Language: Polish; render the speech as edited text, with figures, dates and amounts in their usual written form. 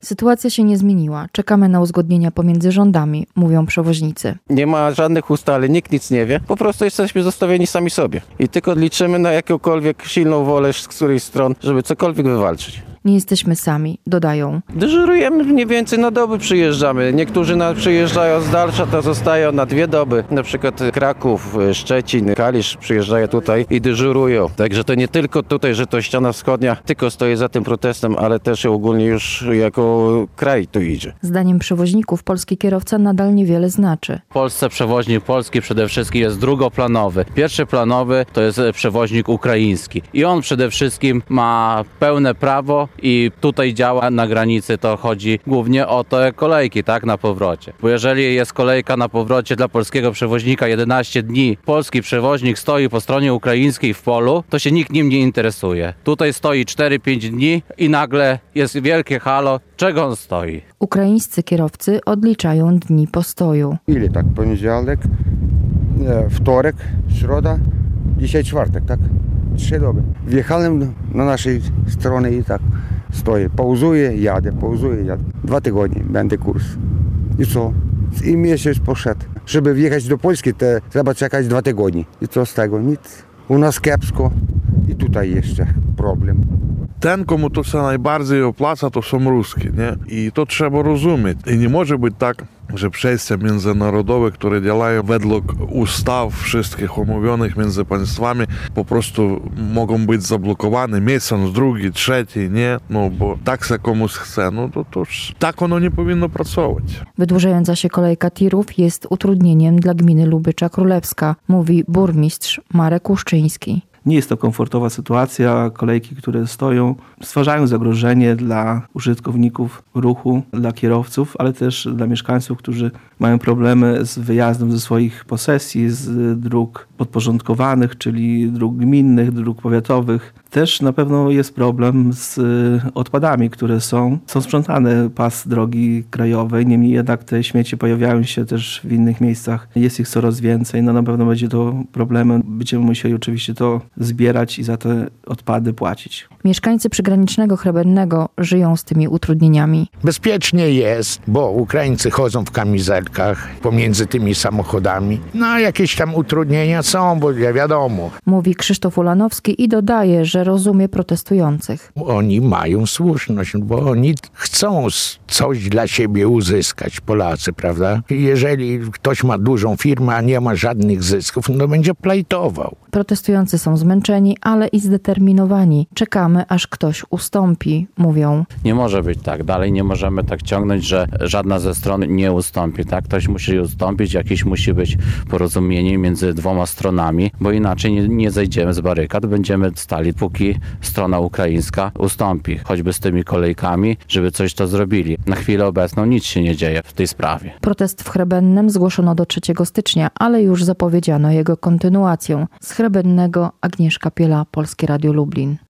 Sytuacja się nie zmieniła. Czekamy na uzgodnienia pomiędzy rządami, mówią przewoźnicy. Nie ma żadnych ustaleń, nikt nic nie wie. Po prostu jesteśmy zostawieni sami sobie. I tylko liczymy na jakąkolwiek silną wolę z której stron, żeby cokolwiek wywalczyć. Nie jesteśmy sami, dodają. Dyżurujemy mniej więcej na doby przyjeżdżamy. Niektórzy przyjeżdżają z dalsza, to zostają na 2 doby. Na przykład Kraków, Szczecin, Kalisz przyjeżdżają tutaj i dyżurują. Także to nie tylko tutaj, że to ściana wschodnia tylko stoi za tym protestem, ale też ogólnie już jako kraj tu idzie. Zdaniem przewoźników polski kierowca nadal niewiele znaczy. W Polsce przewoźnik polski przede wszystkim jest drugoplanowy. Pierwszyplanowy to jest przewoźnik ukraiński. I on przede wszystkim ma pełne prawo i tutaj działa na granicy, to chodzi głównie o te kolejki, tak, na powrocie. Bo jeżeli jest kolejka na powrocie dla polskiego przewoźnika 11 dni, polski przewoźnik stoi po stronie ukraińskiej w polu, to się nikt nim nie interesuje. Tutaj stoi 4-5 dni i nagle jest wielkie halo, czego on stoi? Ukraińscy kierowcy odliczają dni postoju. Ile tak? Poniedziałek, wtorek, środa, dzisiaj czwartek, tak? 3 doby. Wjechałem na naszej stronie i tak stoję. Pauzuję, jadę, pauzuję, jadę. 2 tygodnie będę kurs. I co? I miesiąc poszedł. Żeby wjechać do Polski, to trzeba czekać 2 tygodnie. I co z tego? Nic. U nas kiepsko. I tutaj jeszcze problem. Ten, komu to się najbardziej opłaca, to są Ruskie, nie? I to trzeba rozumieć. I nie może być tak, że przejścia międzynarodowe, które działają według ustaw wszystkich umówionych między państwami, po prostu mogą być zablokowane miesiąc, drugi, trzeci, nie? No bo tak się komuś chce, no to tak ono nie powinno pracować. Wydłużająca się kolejka tirów jest utrudnieniem dla gminy Lubycza Królewska, mówi burmistrz Marek Łuszczyński. Nie jest to komfortowa sytuacja. Kolejki, które stoją, stwarzają zagrożenie dla użytkowników ruchu, dla kierowców, ale też dla mieszkańców, którzy mają problemy z wyjazdem ze swoich posesji, z dróg podporządkowanych, czyli dróg gminnych, dróg powiatowych. Też na pewno jest problem z odpadami, które są sprzątane pas drogi krajowej. Niemniej jednak te śmieci pojawiają się też w innych miejscach. Jest ich coraz więcej. No na pewno będzie to problemem. Będziemy musieli oczywiście to zbierać i za te odpady płacić. Mieszkańcy przygranicznego Chrebennego żyją z tymi utrudnieniami. Bezpiecznie jest, bo Ukraińcy chodzą w kamizelkach pomiędzy tymi samochodami. No jakieś tam utrudnienia są, bo wiadomo. Mówi Krzysztof Ulanowski i dodaje, że rozumie protestujących. Oni mają słuszność, bo oni chcą coś dla siebie uzyskać, Polacy, prawda? Jeżeli ktoś ma dużą firmę, a nie ma żadnych zysków, no będzie plajtował. Protestujący są zmęczeni, ale i zdeterminowani. Czekamy, aż ktoś ustąpi, mówią. Nie może być tak. Dalej nie możemy tak ciągnąć, że żadna ze stron nie ustąpi. Tak? Ktoś musi ustąpić, jakieś musi być porozumienie między 2 stronami, bo inaczej nie zejdziemy z barykad. Będziemy stali, póki strona ukraińska ustąpi. Choćby z tymi kolejkami, żeby coś to zrobili. Na chwilę obecną nic się nie dzieje w tej sprawie. Protest w Chrebennem zgłoszono do 3 stycznia, ale już zapowiedziano jego kontynuację. Z Chrebennego Agnieszka Piela, Polskie Radio Lublin.